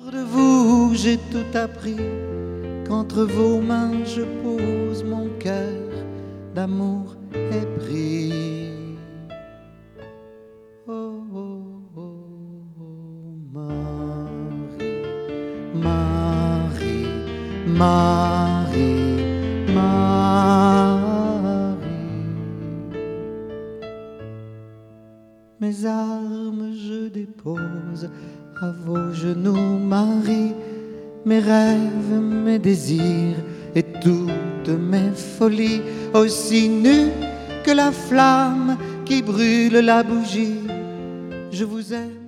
De vous, j'ai tout appris, qu'entre vos mains je pose mon cœur d'amour épris. Oh, oh, oh, oh, Marie, Marie, Marie, Marie. Mes armes je dépose à vos genoux, Marie, mes rêves, mes désirs et toutes mes folies, aussi nues que la flamme qui brûle la bougie. Je vous aime